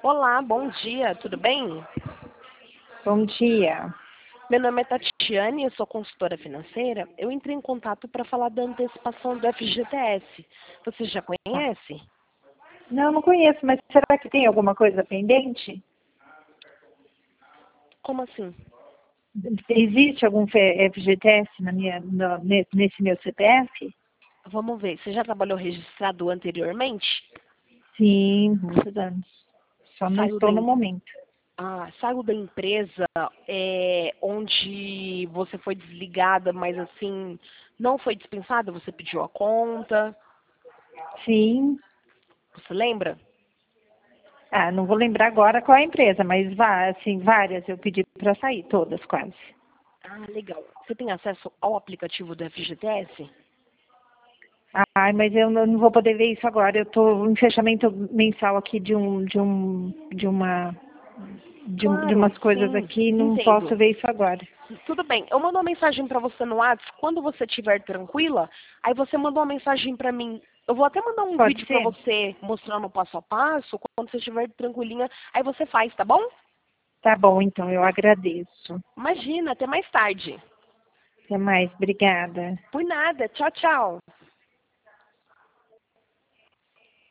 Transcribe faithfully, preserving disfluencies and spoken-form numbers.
Olá, bom dia, tudo bem? Bom dia. Meu nome é Tatiane, eu sou consultora financeira. Eu entrei em contato para falar da antecipação do F G T S. Você já Tá. conhece? Não, não conheço, mas será que tem alguma coisa pendente? Como assim? Existe algum F G T S na minha, no- ne- nesse meu C P F? Vamos ver, você já trabalhou registrado anteriormente? Sim, muitos anos. Só não Saiu da, estou no em- momento. ah, saiu da empresa é, onde você foi desligada, mas assim, não foi dispensada, você pediu a conta, Sim. você lembra? Ah, não vou lembrar agora qual é a empresa, mas vá, assim, várias eu pedi para sair, todas quase. Ah, legal. Você tem acesso ao aplicativo do F G T S? Ai, mas eu não não vou poder ver isso agora. Eu estou em fechamento mensal aqui de um, de um, de uma, de, um- de Claro, umas coisas sim, aqui, não posso entendo. ver isso agora. Tudo bem, eu mando uma mensagem para você no WhatsApp, quando você estiver tranquila, aí você manda uma mensagem para mim. Eu vou até mandar um Pode vídeo para ser? você mostrando o passo a passo, quando você estiver tranquilinha, aí você faz, tá bom? Tá bom, então, eu agradeço. Imagina, até mais tarde. Até mais, obrigada. Por nada, tchau, tchau.